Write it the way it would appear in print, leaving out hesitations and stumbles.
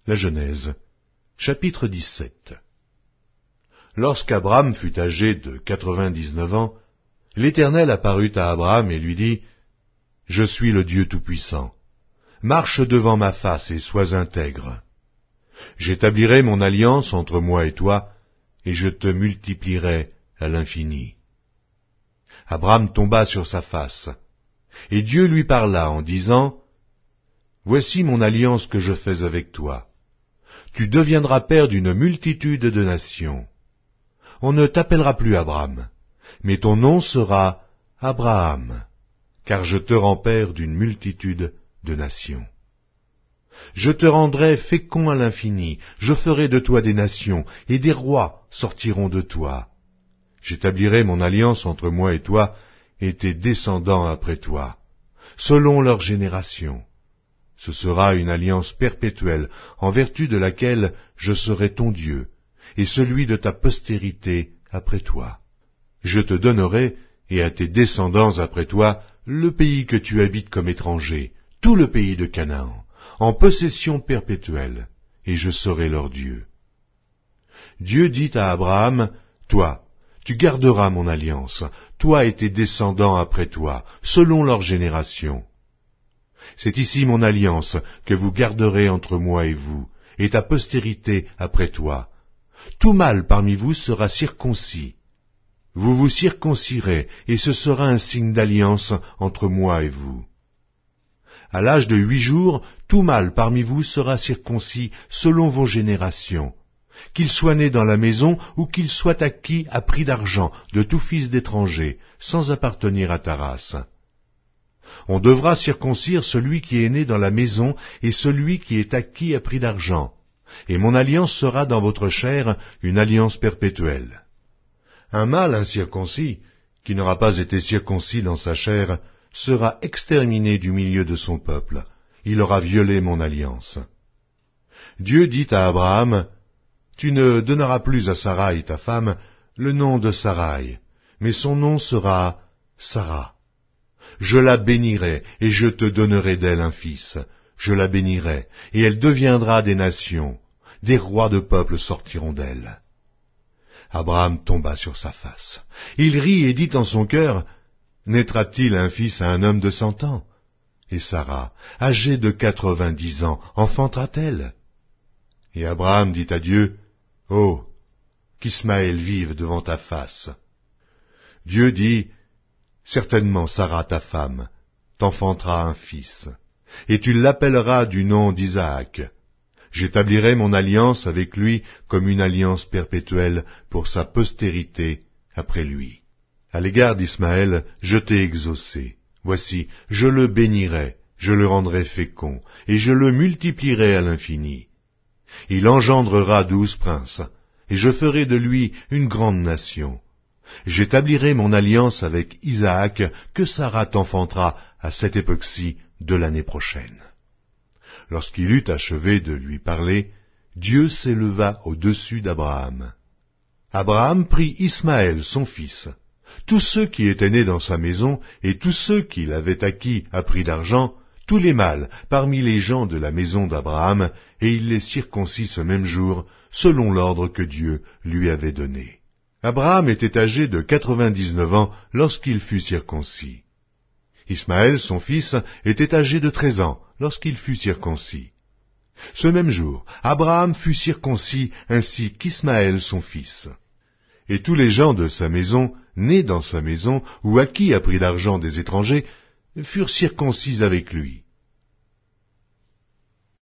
La Genèse, chapitre 17. Lorsqu'Abraham fut âgé de 99 ans, l'Éternel apparut à Abraham et lui dit, « Je suis le Dieu Tout-Puissant. Marche devant ma face et sois intègre. J'établirai mon alliance entre moi et toi, et je te multiplierai à l'infini. » Abraham tomba sur sa face, et Dieu lui parla en disant, « Voici mon alliance que je fais avec toi. Tu deviendras père d'une multitude de nations. On ne t'appellera plus Abraham, mais ton nom sera Abraham, car je te rends père d'une multitude de nations. Je te rendrai fécond à l'infini, je ferai de toi des nations, et des rois sortiront de toi. J'établirai mon alliance entre moi et toi, et tes descendants après toi, selon leur génération. Ce sera une alliance perpétuelle, en vertu de laquelle je serai ton Dieu, et celui de ta postérité après toi. Je te donnerai, et à tes descendants après toi, le pays que tu habites comme étranger, tout le pays de Canaan, en possession perpétuelle, et je serai leur Dieu. Dieu dit à Abraham, « Toi, tu garderas mon alliance, toi et tes descendants après toi, selon leur génération. C'est ici mon alliance que vous garderez entre moi et vous, et ta postérité après toi. Tout mâle parmi vous sera circoncis. Vous vous circoncirez, et ce sera un signe d'alliance entre moi et vous. À l'âge de 8 jours, tout mâle parmi vous sera circoncis selon vos générations, qu'il soit né dans la maison ou qu'il soit acquis à prix d'argent de tout fils d'étranger, sans appartenir à ta race. On devra circoncire celui qui est né dans la maison et celui qui est acquis à prix d'argent, et mon alliance sera dans votre chair une alliance perpétuelle. Un mâle incirconcis, qui n'aura pas été circoncis dans sa chair, sera exterminé du milieu de son peuple. Il aura violé mon alliance. » Dieu dit à Abraham, « Tu ne donneras plus à Saraï, ta femme, le nom de Saraï, mais son nom sera Sarah. Je la bénirai, et je te donnerai d'elle un fils. Je la bénirai, et elle deviendra des nations. Des rois de peuples sortiront d'elle. » Abraham tomba sur sa face. Il rit et dit en son cœur, « Naîtra-t-il un fils à un homme de 100 ans? Et Sarah, âgée de 90 ans, enfantera-t-elle? » Et Abraham dit à Dieu, « Oh, qu'Ismaël vive devant ta face. » Dieu dit, « Certainement Sarah, ta femme, t'enfantera un fils, et tu l'appelleras du nom d'Isaac. J'établirai mon alliance avec lui comme une alliance perpétuelle pour sa postérité après lui. À l'égard d'Ismaël, je t'ai exaucé. Voici, je le bénirai, je le rendrai fécond, et je le multiplierai à l'infini. Il engendrera 12 princes, et je ferai de lui une grande nation. J'établirai mon alliance avec Isaac, que Sarah t'enfantera à cette époque-ci de l'année prochaine. » Lorsqu'il eut achevé de lui parler, Dieu s'éleva au-dessus d'Abraham. Abraham prit Ismaël, son fils, tous ceux qui étaient nés dans sa maison, et tous ceux qu'il avait acquis à prix d'argent, tous les mâles parmi les gens de la maison d'Abraham, et il les circoncit ce même jour, selon l'ordre que Dieu lui avait donné. Abraham était âgé de 99 ans lorsqu'il fut circoncis. Ismaël, son fils, était âgé de 13 ans lorsqu'il fut circoncis. Ce même jour, Abraham fut circoncis ainsi qu'Ismaël, son fils. Et tous les gens de sa maison, nés dans sa maison ou acquis à prix d'argent des étrangers, furent circoncis avec lui.